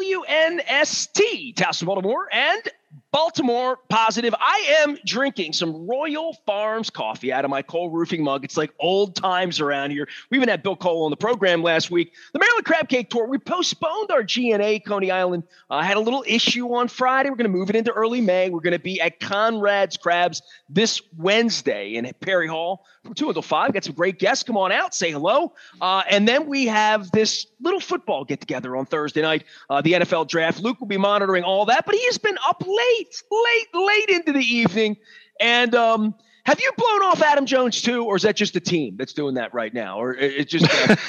WNST, Towson, Baltimore, and Baltimore Positive. I am drinking some Royal Farms coffee out of my Cole Roofing mug. It's like old times around here. We even had Bill Cole on the program last week. The Maryland Crab Cake Tour, we postponed our G&A Coney Island. Had a little issue on Friday. We're going to move it into early May. We're going to be at Conrad's Crabs this Wednesday in Perry Hall from 2 until 5. Got some great guests. Come on out, say hello. And then we have this little football get-together on Thursday night, the NFL Draft. Luke will be monitoring all that, but he has been up late into the evening. And have you blown off Adam Jones too, or is that just the team that's doing that right now? Or it's just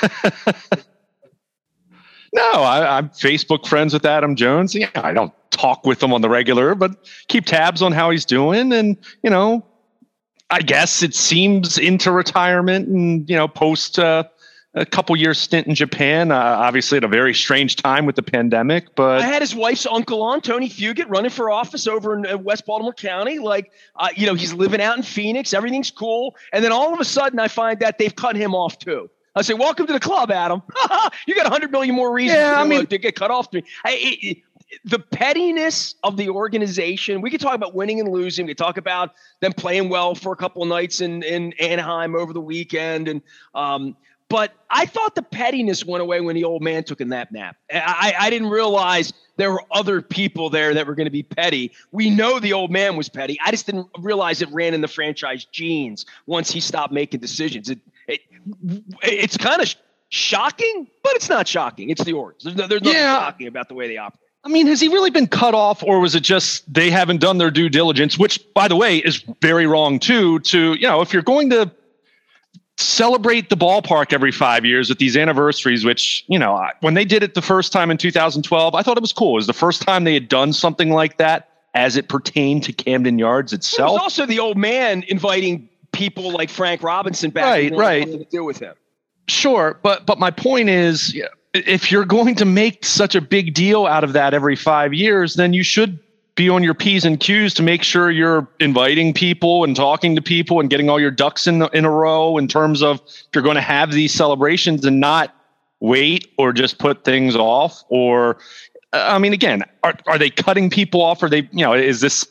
No, I'm Facebook friends with Adam Jones. Yeah, I don't talk with him on the regular, but keep tabs on how he's doing. And, I guess it seems into retirement and, post a couple years stint in Japan, obviously at a very strange time with the pandemic. But I had his wife's uncle on, Tony Fugit, running for office over in West Baltimore County. He's living out in Phoenix. Everything's cool. And then all of a sudden I find that they've cut him off too. I say, welcome to the club, Adam. You got 100 million more reasons to get cut off to me. The pettiness of the organization. We could talk about winning and losing. We could talk about them playing well for a couple of nights in Anaheim over the weekend. But I thought the pettiness went away when the old man took a nap. I didn't realize there were other people there that were going to be petty. We know the old man was petty. I just didn't realize it ran in the franchise genes once he stopped making decisions. It's kind of shocking, but it's not shocking. It's the Orioles. There's nothing shocking about the way they operate. I mean, has he really been cut off, or was it just they haven't done their due diligence, which, by the way, is very wrong too, if you're going to celebrate the ballpark every 5 years at these anniversaries, which, when they did it the first time in 2012, I thought it was cool. It was the first time they had done something like that as it pertained to Camden Yards itself. It was also the old man inviting people like Frank Robinson back. Right. Nothing to do with him. Sure. But my point is, if you're going to make such a big deal out of that every 5 years, then you should be on your P's and Q's to make sure you're inviting people and talking to people and getting all your ducks in a row in terms of if you're going to have these celebrations and not wait or just put things off. Or, again, are they cutting people off? Or they, is this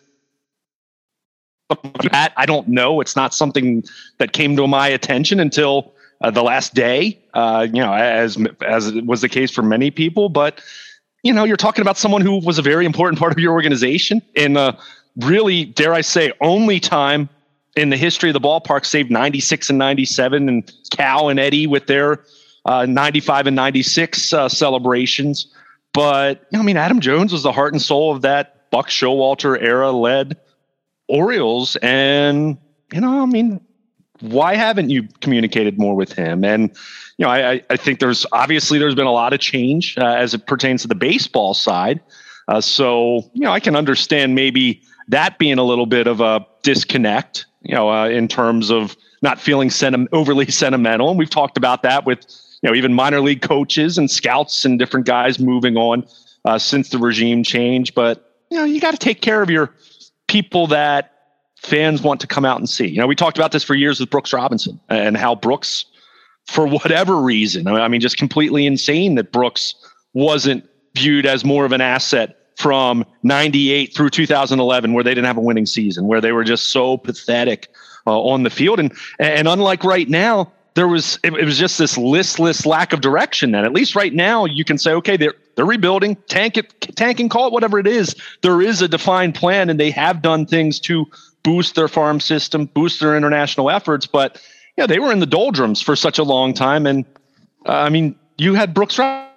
that? I don't know. It's not something that came to my attention until the last day, as it was the case for many people. But, you're talking about someone who was a very important part of your organization in really, dare I say, only time in the history of the ballpark, saved 96 and 97, and Cal and Eddie with their 95 and 96 celebrations. But, Adam Jones was the heart and soul of that Buck Showalter era led Orioles. And, why haven't you communicated more with him? And, I think there's been a lot of change as it pertains to the baseball side. So, I can understand maybe that being a little bit of a disconnect, in terms of not feeling overly sentimental. And we've talked about that with, even minor league coaches and scouts and different guys moving on since the regime change. But, you got to take care of your people that fans want to come out and see. We talked about this for years with Brooks Robinson and how Brooks, for whatever reason, just completely insane that Brooks wasn't viewed as more of an asset from 98 through 2011, where they didn't have a winning season, where they were just so pathetic on the field. And unlike right now, it was just this listless lack of direction. That at least right now you can say, okay, they're rebuilding, tanking, call it whatever it is. There is a defined plan, and they have done things to boost their farm system, boost their international efforts. But they were in the doldrums for such a long time. And you had Brooks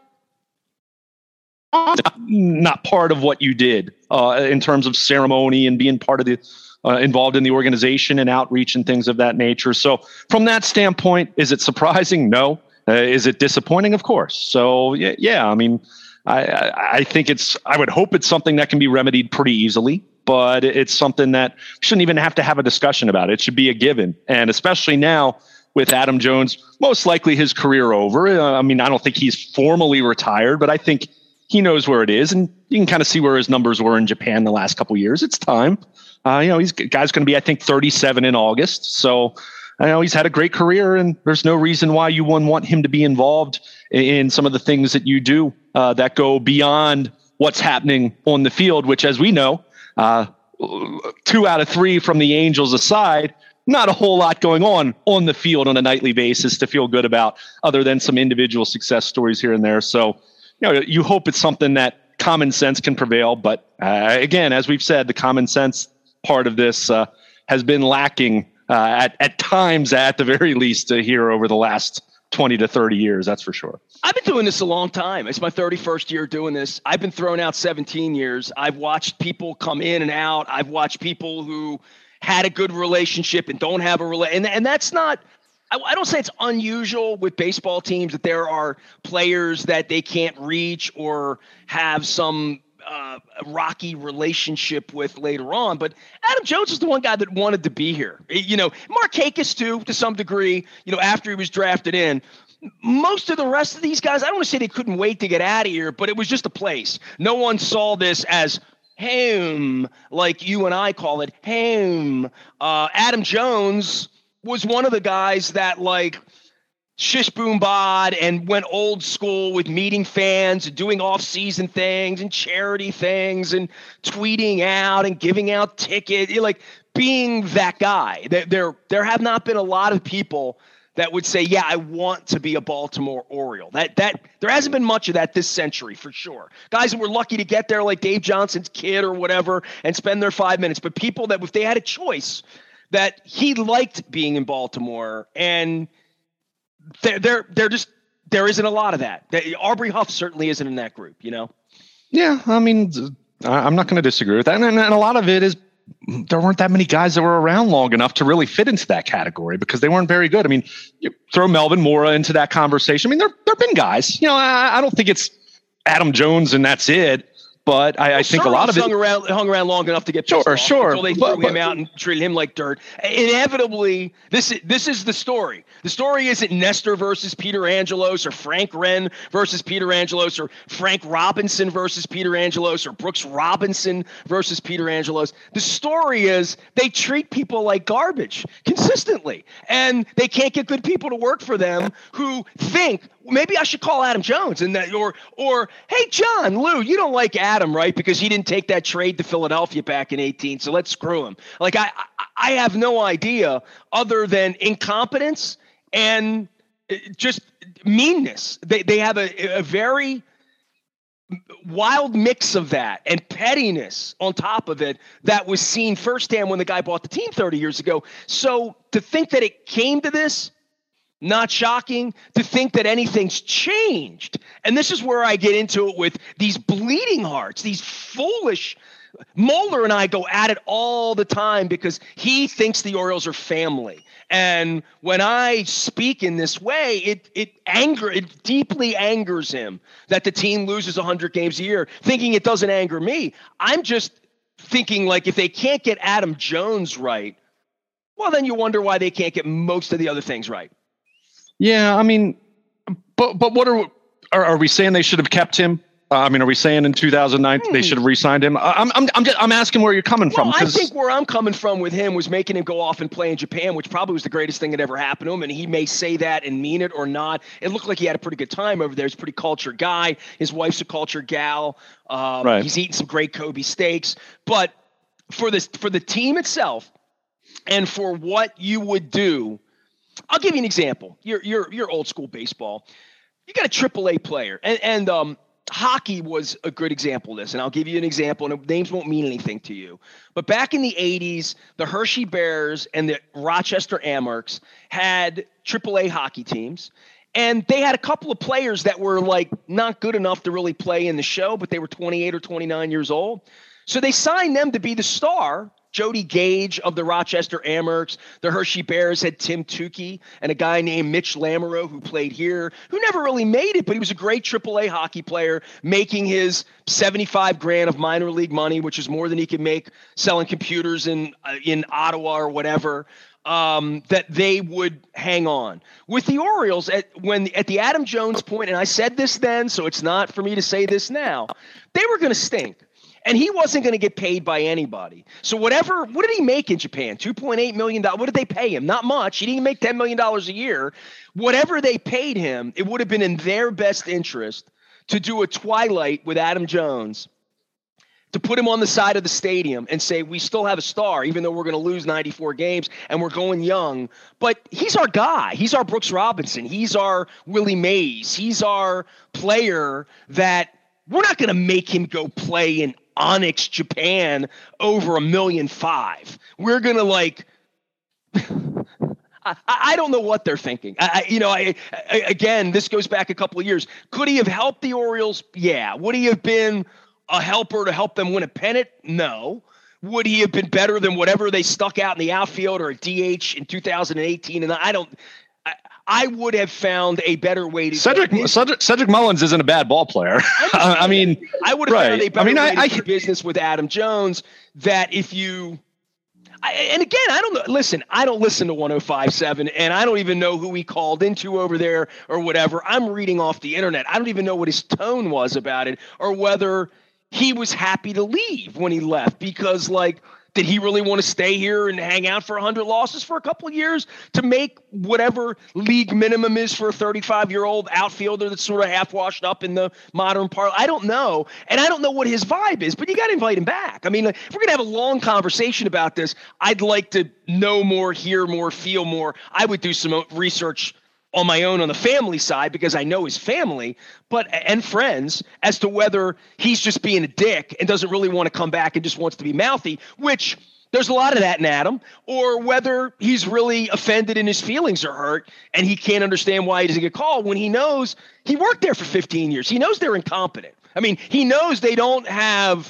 not part of what you did in terms of ceremony and being part of the involved in the organization and outreach and things of that nature. So from that standpoint, is it surprising? No. Is it disappointing? Of course. So yeah. I think I would hope it's something that can be remedied pretty easily, but it's something that shouldn't even have to have a discussion about. It should be a given. And especially now with Adam Jones, most likely his career over. I don't think he's formally retired, but I think he knows where it is, and you can kind of see where his numbers were in Japan the last couple of years. It's time. Guy's going to be, I think, 37 in August. So I know he's had a great career, and there's no reason why you wouldn't want him to be involved in some of the things that you do that go beyond what's happening on the field, which, as we know, 2 out of 3 from the Angels aside, not a whole lot going on the field on a nightly basis to feel good about, other than some individual success stories here and there. So, you hope it's something that common sense can prevail. But again, as we've said, the common sense part of this has been lacking at times, at the very least, here over the last 20 to 30 years. That's for sure. I've been doing this a long time. It's my 31st year doing this. I've been thrown out 17 years. I've watched people come in and out. I've watched people who had a good relationship and don't have a relationship. And that's not, I don't say it's unusual with baseball teams that there are players that they can't reach or have some rocky relationship with later on. But Adam Jones is the one guy that wanted to be here. Markakis too, to some degree, after he was drafted in. Most of the rest of these guys, I don't want to say they couldn't wait to get out of here, but it was just a place. No one saw this as home, like you and I call it, home. Adam Jones was one of the guys that shish boom bod and went old school with meeting fans and doing off-season things and charity things and tweeting out and giving out tickets, being that guy. There have not been a lot of people that would say, yeah, I want to be a Baltimore Oriole. That there hasn't been much of that this century, for sure. Guys that were lucky to get there, like Dave Johnson's kid or whatever, and spend their 5 minutes. But people that, if they had a choice, that he liked being in Baltimore, and there isn't a lot of that. Aubrey Huff certainly isn't in that group, Yeah, I mean, I'm not going to disagree with that. And a lot of it is there weren't that many guys that were around long enough to really fit into that category because they weren't very good. I mean, you throw Melvin Mora into that conversation. I mean, there've been guys, I don't think it's Adam Jones and that's it. But I think a lot of it hung around long enough to get pissed off until they threw him out and treated him like dirt. Inevitably, this is the story. The story isn't Nestor versus Peter Angelos or Frank Wren versus Peter Angelos or Frank Robinson versus Peter Angelos or Brooks Robinson versus Peter Angelos. The story is they treat people like garbage consistently, and they can't get good people to work for them who think, maybe I should call Adam Jones and that, or hey, John, Lou, you don't like Adam, right? Because he didn't take that trade to Philadelphia back in 2018. So let's screw him. I have no idea other than incompetence and just meanness. They have a very wild mix of that and pettiness on top of it that was seen firsthand when the guy bought the team 30 years ago. So to think that it came to this, not shocking. To think that anything's changed. And this is where I get into it with these bleeding hearts, these foolish. Moeller and I go at it all the time because he thinks the Orioles are family. And when I speak in this way, it deeply angers him that the team loses 100 games a year, thinking it doesn't anger me. I'm just thinking, if they can't get Adam Jones right, well, then you wonder why they can't get most of the other things right. Yeah, I mean, but what are we saying they should have kept him? Are we saying in 2009 they should have re-signed him? I'm asking where you're coming from. I think where I'm coming from with him was making him go off and play in Japan, which probably was the greatest thing that ever happened to him. And he may say that and mean it or not. It looked like he had a pretty good time over there. He's a pretty cultured guy. His wife's a cultured gal. Right. He's eating some great Kobe steaks. But for the team itself, and for what you would do. I'll give you an example. You're old school baseball. You got a AAA player, and hockey was a good example of this. And I'll give you an example, and names won't mean anything to you. But back in the 80s, the Hershey Bears and the Rochester Amerks had AAA hockey teams. And they had a couple of players that were not good enough to really play in the show, but they were 28 or 29 years old. So they signed them to be the star. Jody Gage of the Rochester Amerks. The Hershey Bears had Tim Tukey and a guy named Mitch Lamoureux who played here, who never really made it, but he was a great AAA hockey player, making his $75,000 of minor league money, which is more than he could make selling computers in Ottawa or whatever. That they would hang on. With the Orioles, at the Adam Jones point, and I said this then, so it's not for me to say this now, they were going to stink. And he wasn't going to get paid by anybody. So what did he make in Japan? $2.8 million. What did they pay him? Not much. He didn't make $10 million a year. Whatever they paid him, it would have been in their best interest to do a twilight with Adam Jones, to put him on the side of the stadium and say, we still have a star, even though we're going to lose 94 games and we're going young. But he's our guy. He's our Brooks Robinson. He's our Willie Mays. He's our player that we're not going to make him go play in Onyx, Japan over $1.5 million. We're going to I don't know what they're thinking. Again, this goes back a couple of years. Could he have helped the Orioles? Yeah. Would he have been a helper to help them win a pennant? No. Would he have been better than whatever they stuck out in the outfield or a DH in 2018? And I would have found a better way to. Cedric Mullins isn't a bad ball player. I mean, I would have found a better way to do business with Adam Jones. That if you, and again, I don't know. Listen, I don't listen to 105.7, and I don't even know who he called into over there or whatever. I'm reading off the internet. I don't even know what his tone was about it, or whether he was happy to leave when he left, because did he really want to stay here and hang out for 100 losses for a couple of years to make whatever league minimum is for a 35-year-old outfielder that's sort of half washed up in the modern part? I don't know. And I don't know what his vibe is, but you got to invite him back. I mean, if we're going to have a long conversation about this, I'd like to know more, hear more, feel more. I would do some research on my own on the family side, because I know his family and friends, as to whether he's just being a dick and doesn't really want to come back and just wants to be mouthy, which there's a lot of that in Adam, or whether he's really offended and his feelings are hurt and he can't understand why he doesn't get called when he knows he worked there for 15 years. He knows they're incompetent. I mean, he knows they don't have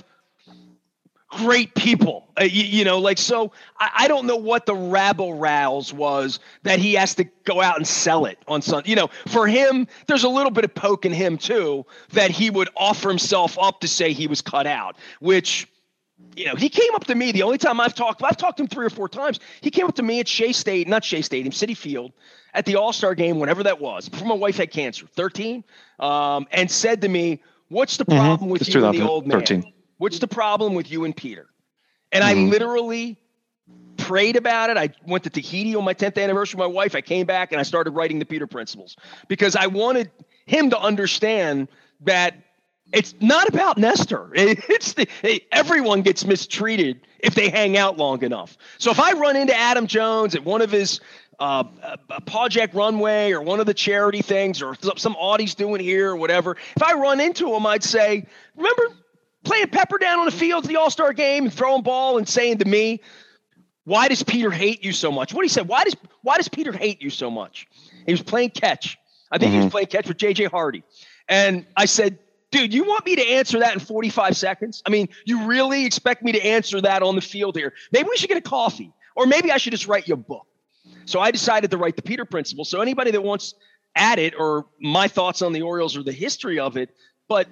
great people, so I don't know what the rabble-rouse was that he has to go out and sell it on Sunday. For him, there's a little bit of poke in him too, that he would offer himself up to say he was cut out, which, he came up to me the only time I've talked to him 3 or 4 times. He came up to me at Citi Field at the All-Star game, whenever that was, before my wife had cancer, 13, and said to me, what's the problem with you and the old man? 13. What's the problem with you and Peter? And I literally prayed about it. I went to Tahiti on my 10th anniversary with my wife. I came back and I started writing the Peter Principles, because I wanted him to understand that it's not about Nestor. Everyone gets mistreated if they hang out long enough. So if I run into Adam Jones at one of his Project Runway or one of the charity things, or some Audie's doing here or whatever, if I run into him, I'd say, remember playing Pepper down on the field at the All-Star game and throwing ball and saying to me, why does Peter hate you so much? What he said, why does Peter hate you so much? He was playing catch. I think he was playing catch with J.J. Hardy. And I said, dude, you want me to answer that in 45 seconds? I mean, you really expect me to answer that on the field here? Maybe we should get a coffee, or maybe I should just write you a book. So I decided to write the Peter Principle. So anybody that wants at it, or my thoughts on the Orioles or the history of it, but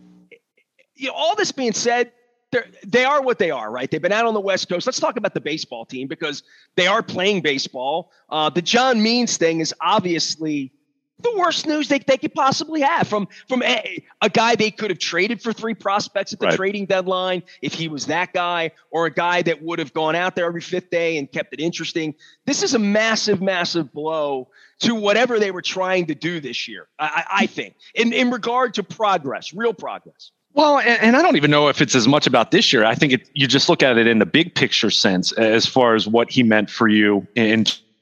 all this being said, they are what they are, right? They've been out on the West Coast. Let's talk about the baseball team, because they are playing baseball. The John Means thing is obviously the worst news they could possibly have from a guy they could have traded for 3 prospects at the trading deadline if he was that guy, or a guy that would have gone out there every 5th day and kept it interesting. This is a massive, massive blow to whatever they were trying to do this year, I think, in regard to progress, real progress. Well, and I don't even know if it's as much about this year. I think you just look at it in the big picture sense, as far as what he meant for you in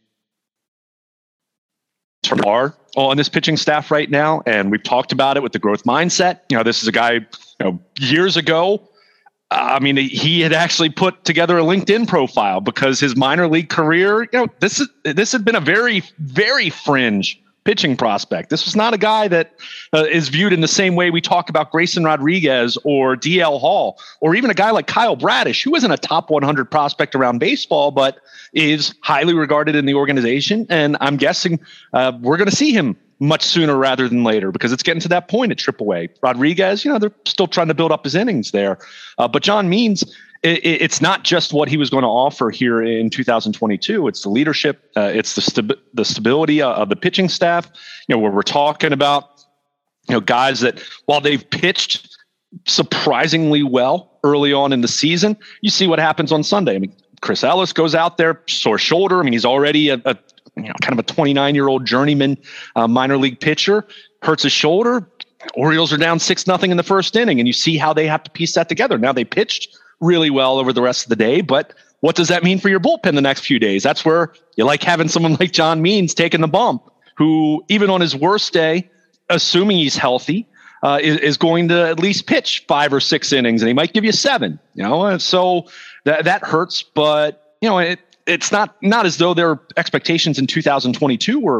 are on this pitching staff right now. And we've talked about it with the growth mindset. This is a guy, years ago, he had actually put together a LinkedIn profile, because his minor league career, this had been a very, very fringe pitching prospect. This was not a guy that is viewed in the same way we talk about Grayson Rodriguez or DL Hall, or even a guy like Kyle Bradish, who isn't a top 100 prospect around baseball, but is highly regarded in the organization. And I'm guessing we're going to see him much sooner rather than later, because it's getting to that point at AAA. Rodriguez, they're still trying to build up his innings there. But John Means, it's not just what he was going to offer here in 2022. It's the leadership. It's the stability of the pitching staff. Where we're talking about, guys that, while they've pitched surprisingly well early on in the season. You see what happens on Sunday. I mean, Chris Ellis goes out there, sore shoulder. I mean, he's already a kind of a 29-year-old journeyman minor league pitcher, hurts his shoulder. Orioles are down 6-0 in the first inning, and you see how they have to piece that together. Now, they pitched really well over the rest of the day, but what does that mean for your bullpen the next few days? That's where you like having someone like John Means taking the bump, who even on his worst day, assuming he's healthy, is going to at least pitch 5 or 6 innings, and he might give you 7. And so that hurts, but it's not as though their expectations in 2022 were,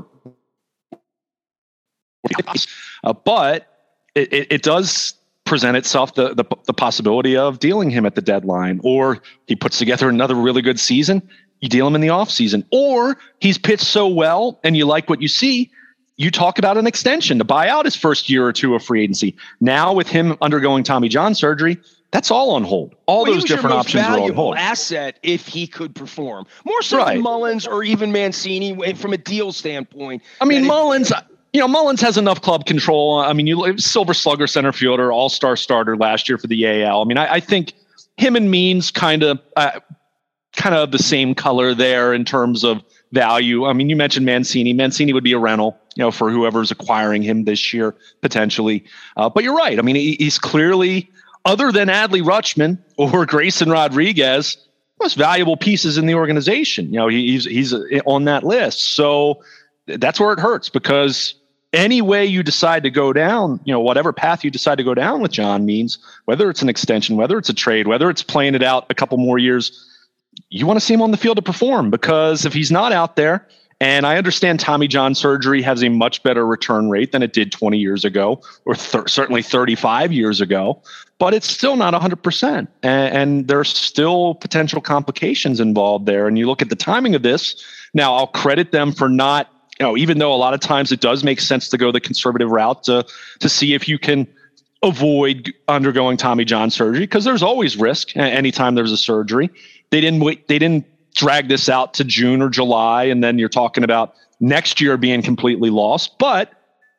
but it does present itself the possibility of dealing him at the deadline, or he puts together another really good season. You deal him in the off season, or he's pitched so well and you like what you see. You talk about an extension to buy out his first year or two of free agency. Now with him undergoing Tommy John surgery, that's all on hold. All those different options are on hold. Asset if he could perform more so than Mullins or even Mancini from a deal standpoint. I mean, Mullins has enough club control. I mean, Silver Slugger center fielder, all-star starter last year for the AL. I mean, I think him and Means kind of the same color there in terms of value. I mean, you mentioned Mancini. Mancini would be a rental, for whoever's acquiring him this year, potentially. But you're right. I mean, he's clearly, other than Adley Rutschman or Grayson Rodriguez, most valuable pieces in the organization. He's on that list. So that's where it hurts, because any way you decide to go down, whatever path you decide to go down with John Means, whether it's an extension, whether it's a trade, whether it's playing it out a couple more years, you want to see him on the field to perform, because if he's not out there, and I understand Tommy John surgery has a much better return rate than it did 20 years ago, or certainly 35 years ago, but it's still not 100%. And there's still potential complications involved there. And you look at the timing of this. Now, I'll credit them for not, even though a lot of times it does make sense to go the conservative route to see if you can avoid undergoing Tommy John surgery, because there's always risk anytime there's a surgery. They didn't drag this out to June or July, and then you're talking about next year being completely lost. But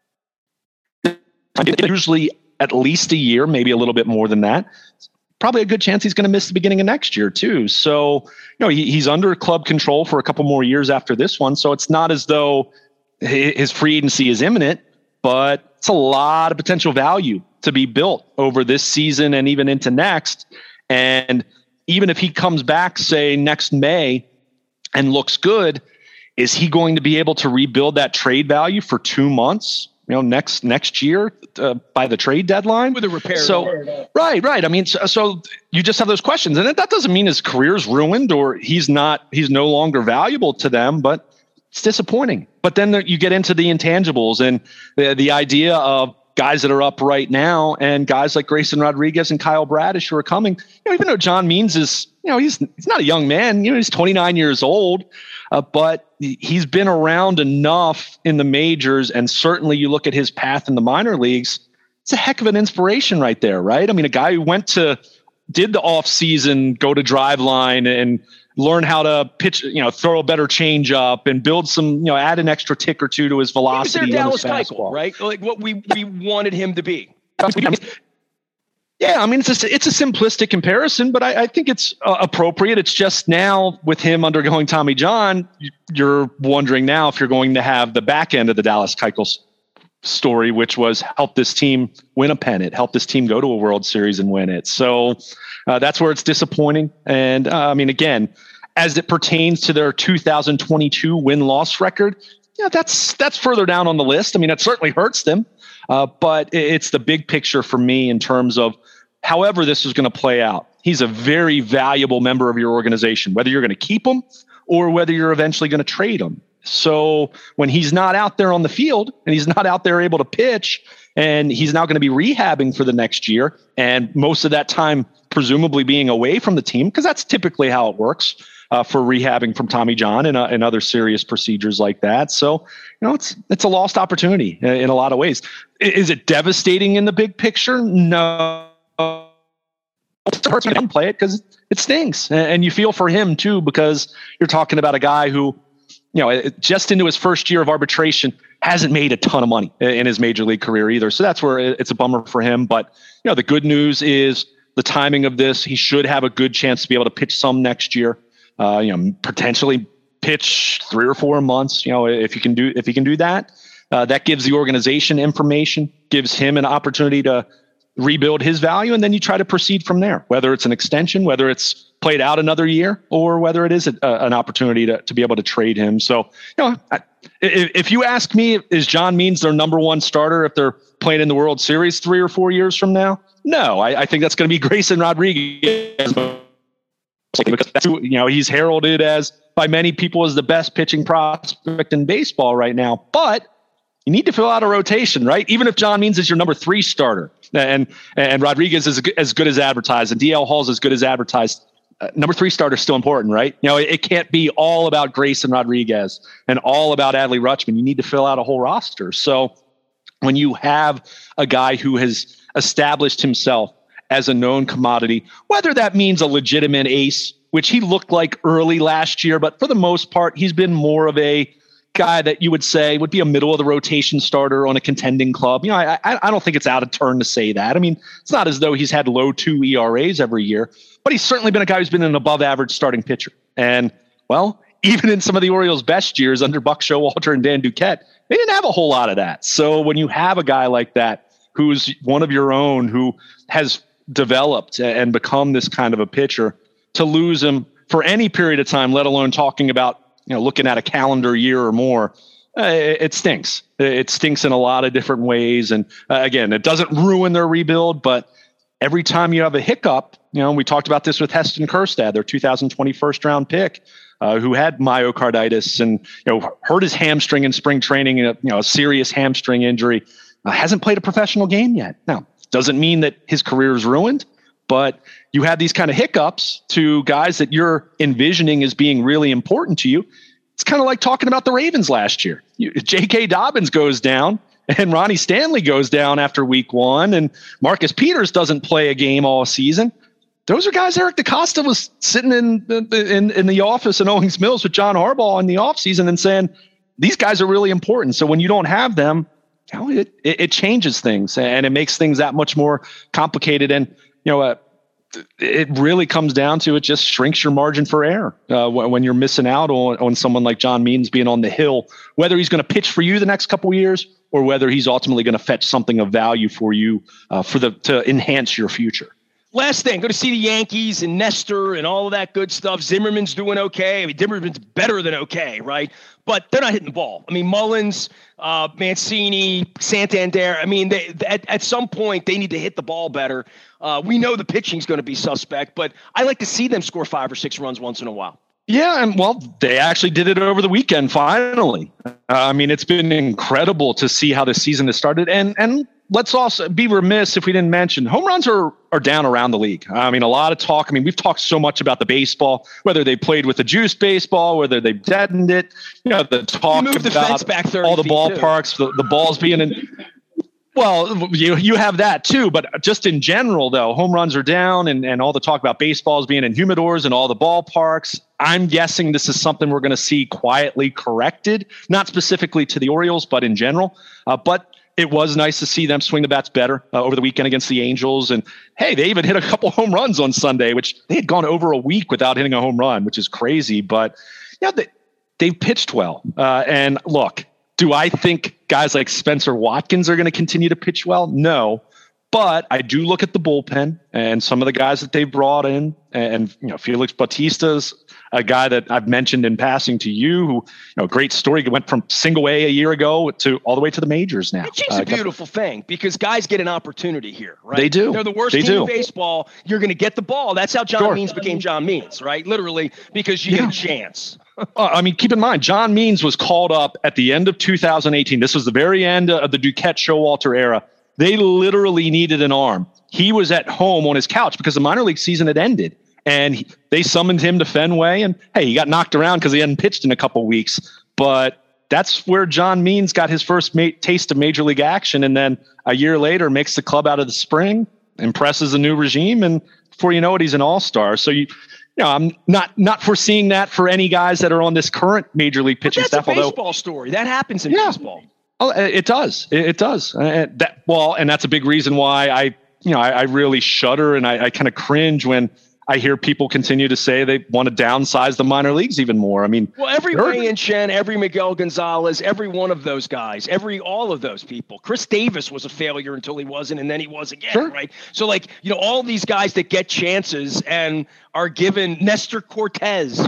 usually at least a year, maybe a little bit more than that. Probably a good chance he's going to miss the beginning of next year too. So, he's under club control for a couple more years after this one. So it's not as though his free agency is imminent, but it's a lot of potential value to be built over this season and even into next. And even if he comes back, say next May, and looks good, is he going to be able to rebuild that trade value for 2 months? Next year by the trade deadline with a repair. So right. I mean, so you just have those questions, and that doesn't mean his career's ruined or he's no longer valuable to them, but it's disappointing. But then you get into the intangibles and the idea of guys that are up right now and guys like Grayson Rodriguez and Kyle Bradish who are coming. Even though John Means is, he's not a young man. He's 29 years old, but he's been around enough in the majors, and certainly you look at his path in the minor leagues. It's a heck of an inspiration right there, right? I mean, a guy who did the off season, go to Driveline and learn how to pitch, throw a better change up and build some, add an extra tick or two to his velocity. He's their Dallas Keuchel, right? Like what we wanted him to be. Yeah, I mean, it's a simplistic comparison, but I think it's appropriate. It's just now with him undergoing Tommy John, you're wondering now if you're going to have the back end of the Dallas Keuchel story, which was help this team win a pennant, help this team go to a World Series and win it. So that's where it's disappointing. And I mean, again, as it pertains to their 2022 win-loss record, that's further down on the list. I mean, it certainly hurts them. But it's the big picture for me in terms of however this is going to play out. He's a very valuable member of your organization, whether you're going to keep him or whether you're eventually going to trade him. So when he's not out there on the field and he's not out there able to pitch, and he's now going to be rehabbing for the next year, and most of that time presumably being away from the team, because that's typically how it works for rehabbing from Tommy John and other serious procedures like that. So, it's a lost opportunity in a lot of ways. Is it devastating in the big picture? No. It hurts when you play it because it stings. And you feel for him too, because you're talking about a guy who just into his first year of arbitration, hasn't made a ton of money in his major league career either. So that's where it's a bummer for him. But, the good news is the timing of this. He should have a good chance to be able to pitch some next year, potentially pitch 3 or 4 months. If he can do that, that gives the organization information, gives him an opportunity to rebuild his value. And then you try to proceed from there, whether it's an extension, whether it's played out another year, or whether it is an opportunity to be able to trade him. So, if you ask me, is John Means their number one starter if they're playing in the World Series 3 or 4 years from now? No, I think that's going to be Grayson Rodriguez, because that's who, he's heralded as by many people as the best pitching prospect in baseball right now. But you need to fill out a rotation, right? Even if John Means is your number 3 starter, and Rodriguez is as good as advertised, and DL Hall's as good as advertised. Number 3 starter is still important, right? It can't be all about Grayson Rodriguez and all about Adley Rutschman. You need to fill out a whole roster. So when you have a guy who has established himself as a known commodity, whether that means a legitimate ace, which he looked like early last year, but for the most part, he's been more of a guy that you would say would be a middle of the rotation starter on a contending club. I don't think it's out of turn to say that. I mean, it's not as though he's had low 2 ERAs every year, but he's certainly been a guy who's been an above average starting pitcher. And well, even in some of the Orioles' best years under Buck Showalter and Dan Duquette, they didn't have a whole lot of that. So when you have a guy like that, who's one of your own, who has developed and become this kind of a pitcher, to lose him for any period of time, let alone talking about looking at a calendar year or more, it stinks. It stinks in a lot of different ways. And again, it doesn't ruin their rebuild, but every time you have a hiccup, we talked about this with Heston Kjerstad, their 2020 first round pick, who had myocarditis and hurt his hamstring in spring training, a serious hamstring injury, hasn't played a professional game yet. Now, doesn't mean that his career is ruined, but you have these kind of hiccups to guys that you're envisioning as being really important to you. It's kind of like talking about the Ravens last year. J.K. Dobbins goes down and Ronnie Stanley goes down after week 1 and Marcus Peters doesn't play a game all season. Those are guys Eric DaCosta was sitting in the office in Owings Mills with John Harbaugh in the offseason and saying, these guys are really important. So when you don't have them, it changes things and it makes things that much more complicated. And, it really comes down to, it just shrinks your margin for error when you're missing out on someone like John Means being on the hill, whether he's going to pitch for you the next couple of years or whether he's ultimately going to fetch something of value for you to enhance your future. Last thing, go to see the Yankees and Nestor and all of that good stuff. Zimmerman's doing okay. I mean, Zimmerman's better than okay, right? But they're not hitting the ball. I mean, Mullins, Mancini, Santander. I mean, at some point, they need to hit the ball better. We know the pitching's going to be suspect, but I like to see them score 5 or 6 runs once in a while. Yeah, and well, they actually did it over the weekend, finally. I mean, it's been incredible to see how the season has started. And let's also be remiss if we didn't mention home runs are down around the league. I mean, a lot of talk. I mean, we've talked so much about the baseball, whether they played with the juice baseball, whether they deadened it, the talk about all the ballparks, the balls being in. Well, you have that too, but just in general, though, home runs are down and all the talk about baseballs being in humidors and all the ballparks. I'm guessing this is something we're going to see quietly corrected, not specifically to the Orioles, but in general. But it was nice to see them swing the bats better over the weekend against the Angels. And hey, they even hit a couple home runs on Sunday, which they had gone over a week without hitting a home run, which is crazy. But they've pitched well. And look, do I think guys like Spencer Watkins are going to continue to pitch well? No. But I do look at the bullpen and some of the guys that they've brought in. And Felix Bautista's a guy that I've mentioned in passing to you, who, great story. He went from single A year ago to all the way to the majors now. It's a beautiful thing because guys get an opportunity here, right? They do. They're the worst team in baseball. You're going to get the ball. That's how John Means became John Means, right? Literally, because you get a chance. I mean, keep in mind, John Means was called up at the end of 2018. This was the very end of the Duquette Showalter era. They literally needed an arm. He was at home on his couch because the minor league season had ended. And they summoned him to Fenway. And, hey, he got knocked around because he hadn't pitched in a couple weeks. But that's where John Means got his first taste of major league action. And then a year later makes the club out of the spring, impresses a new regime. And before you know it, he's an all-star. So I'm not foreseeing that for any guys that are on this current major league pitching that's staff. A baseball story that happens in baseball. Oh, it does. It does. And that's a big reason why I really shudder and I kind of cringe when I hear people continue to say they want to downsize the minor leagues even more. I mean, well, every Wei-Yin Chen, every Miguel Gonzalez, every one of those guys, all of those people. Chris Davis was a failure until he wasn't, and then he was again, right? So, all these guys that get chances and are given Nestor Cortez.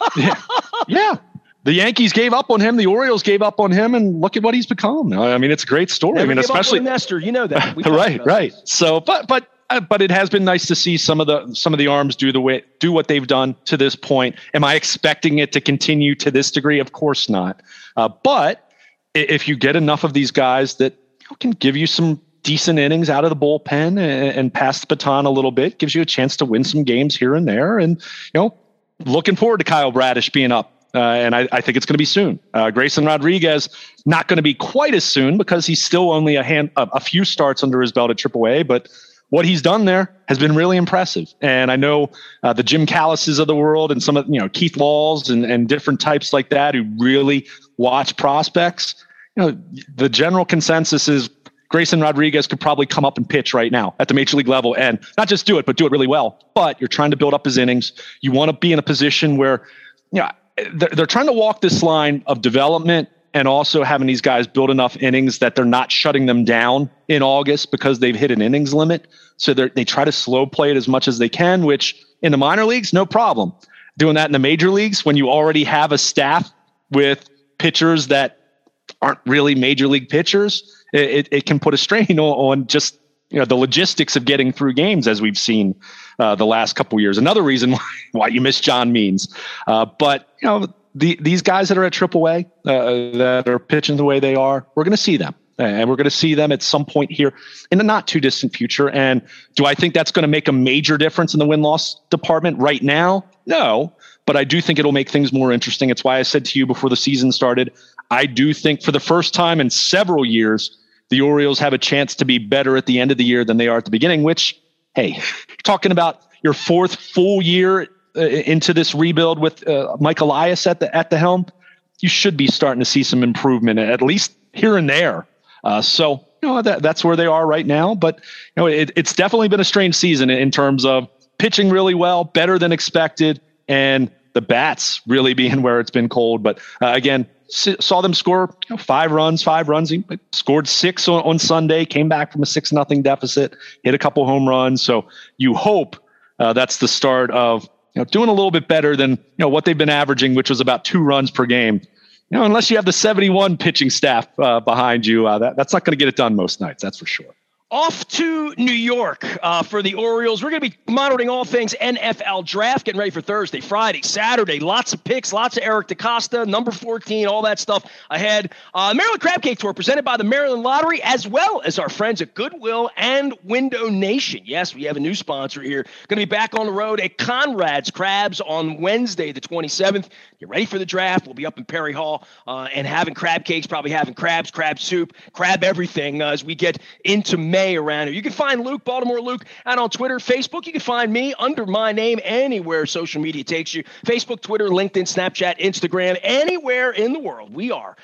Yeah. The Yankees gave up on him. The Orioles gave up on him, and look at what he's become. I mean, it's a great story. Never especially Nestor, you know that. Right. So, but it has been nice to see some of the arms do what they've done to this point. Am I expecting it to continue to this degree? Of course not. But if you get enough of these guys that can give you some decent innings out of the bullpen and pass the baton a little bit, gives you a chance to win some games here and there. And looking forward to Kyle Bradish being up. And I think it's going to be soon. Grayson Rodriguez, not going to be quite as soon because he's still only a few starts under his belt at AAA, but what he's done there has been really impressive. And I know the Jim Callises of the world and some of, Keith Laws and different types like that who really watch prospects. The general consensus is Grayson Rodriguez could probably come up and pitch right now at the major league level and not just do it, but do it really well. But you're trying to build up his innings. You want to be in a position where, they're trying to walk this line of development and also having these guys build enough innings that they're not shutting them down in August because they've hit an innings limit. So they try to slow play it as much as they can, which in the minor leagues, no problem. Doing that in the major leagues, when you already have a staff with pitchers that aren't really major league pitchers, it can put a strain on just the logistics of getting through games, as we've seen the last couple of years. Another reason why you miss John Means. But these guys that are at AAA that are pitching the way they are, we're going to see them. And we're going to see them at some point here in the not too distant future. And do I think that's going to make a major difference in the win-loss department right now? No, but I do think it'll make things more interesting. It's why I said to you before the season started, I do think for the first time in several years, the Orioles have a chance to be better at the end of the year than they are at the beginning, which, hey, you're talking about your fourth full year into this rebuild with Mike Elias at the helm. You should be starting to see some improvement, at least here and there. So that's where they are right now. But it's definitely been a strange season in terms of pitching really well, better than expected, and the bats really being where it's been cold. But again, saw them score 5 runs. He scored 6 on Sunday, came back from a 6-0 deficit, hit a couple home runs. So you hope that's the start of doing a little bit better than what they've been averaging, which was about 2 runs per game. Unless you have the 71 pitching staff behind you, that's not going to get it done most nights. That's for sure. Off to New York for the Orioles. We're going to be monitoring all things NFL draft, getting ready for Thursday, Friday, Saturday. Lots of picks, lots of Eric DeCosta, number 14, all that stuff ahead. Maryland Crab Cake Tour presented by the Maryland Lottery, as well as our friends at Goodwill and Window Nation. Yes, we have a new sponsor here. Going to be back on the road at Conrad's Crabs on Wednesday, the 27th. Get ready for the draft. We'll be up in Perry Hall and having crab cakes, probably having crabs, crab soup, crab everything as we get into May around here. You can find Luke, Baltimore Luke, out on Twitter, Facebook. You can find me under my name anywhere social media takes you. Facebook, Twitter, LinkedIn, Snapchat, Instagram, anywhere in the world. We are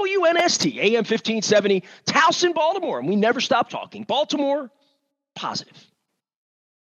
WNST, AM 1570, Towson, Baltimore. And we never stop talking. Baltimore, positive.